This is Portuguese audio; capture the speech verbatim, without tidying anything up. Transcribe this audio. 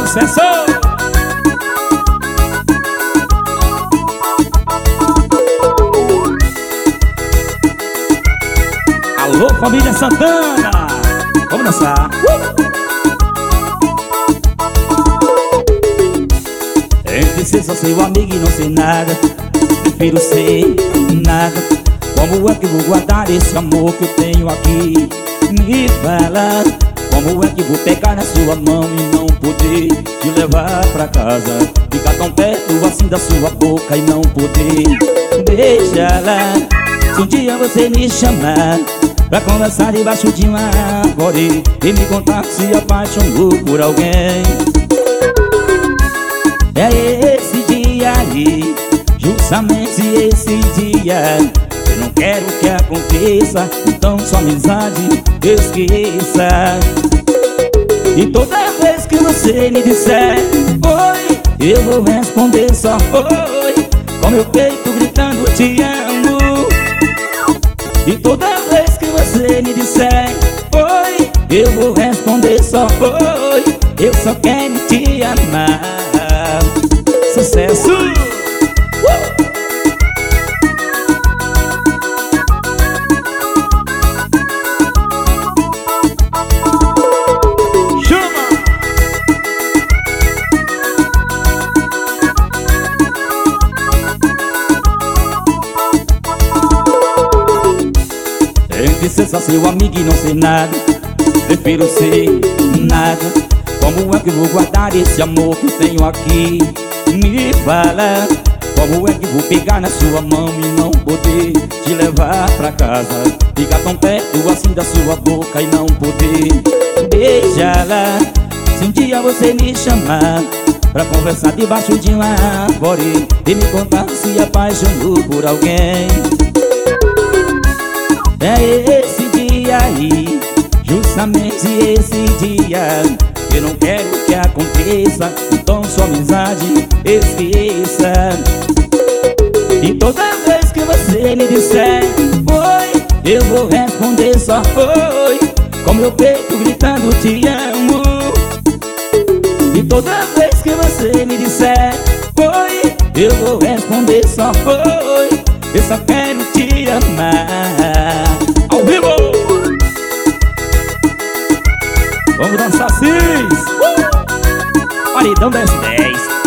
sucesso! Alô, família Santana! Vamos dançar! Uh! Entre ser só seu amigo e não ser nada, prefiro ser nada. Como é que vou guardar esse amor que eu tenho aqui? Me fala. Como é que vou pegar na sua mão e não poder te levar pra casa? Ficar tão perto assim da sua boca e não poder beijá-la. Se um dia você me chamar pra conversar debaixo de uma árvore e me contar que se apaixonou por alguém, é esse dia aí, justamente esse dia. Eu não quero que aconteça, então sua amizade esqueça. E toda vez que você me disser oi, eu vou responder só oi, com meu peito gritando te amo. E toda vez que você me disser oi, eu vou responder só oi, eu só quero te amar. Sucesso! Uh! Entre ser só seu amigo e não ser nada, prefiro ser nada. Como é que vou guardar esse amor que eu tenho aqui? Me fala. Como é que vou pegar na sua mão e não poder te levar pra casa? Ficar tão perto assim da sua boca e não poder beijá-la. Se um dia você me chamar pra conversar debaixo de uma árvore e me contar que se apaixonou por alguém, é esse dia aí, justamente esse dia. Eu não quero que aconteça, então sua amizade esqueça. E toda vez que você me disser oi, eu vou responder só oi, com meu peito gritando te amo. E toda vez que você me disser oi, eu vou responder só oi, eu só quero te amar. Ao vivo! Vamos dançar cis! Uh! Paredão das dez.